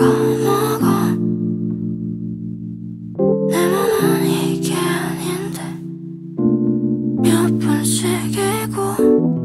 먹어 내 맘은 이게 아닌데 몇 번씩이고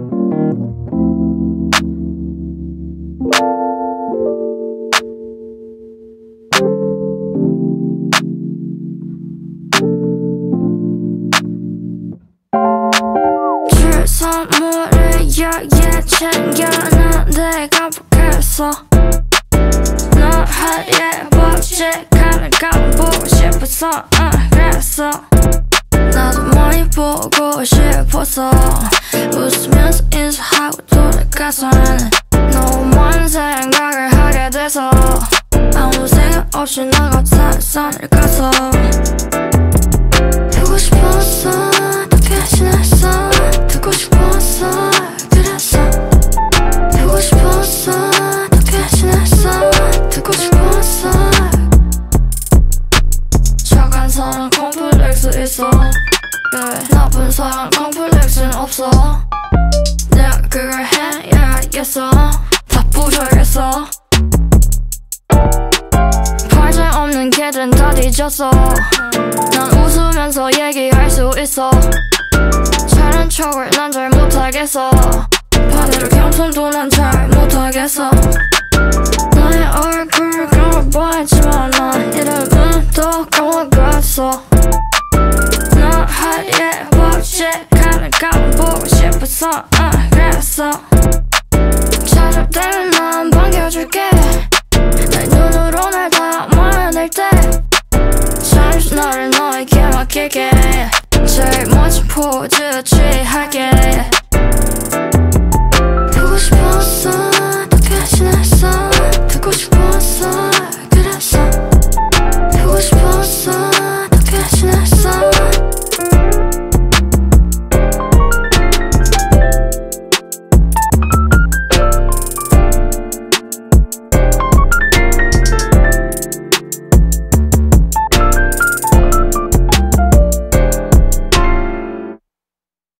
줄 선물을 여기에 챙겨놨는데 깜빡했어 널 하얘 법칙함을 까보고 싶어서 그랬어 나도 많이 보고 싶어서 웃으면서 인사하고 돌아가서 나는 너무 많은 생각을 하게 돼서 아무 생각 없이 나가 산을 가서 보고 싶었어 어떻게 지냈어 듣고 싶었어 그래서 보고 싶었어 어떻게 지냈어 듣고 싶었어 착한 사람 콤플렉스 있어 나쁜 사람 콤플렉스는 없어 내가 그걸 해야겠어 다 부셔야겠어 발전 없는 개들은 다 뒤졌어 난 웃으면서 얘기할 수 있어 잘한 척을 난 잘 못하겠어 반대로 겸손도 난 잘 못하겠어 나의 얼굴을 까먹어봤지만 난 이름은 또 까먹었어 널 하얘 법칙함을 까먹고 싶어서 그랬어 찾아대면 난 반겨줄게 내 눈으로 날 담아낼 때 잠시 너를 너에게 맡길게 제일 멋진 포즈 취할게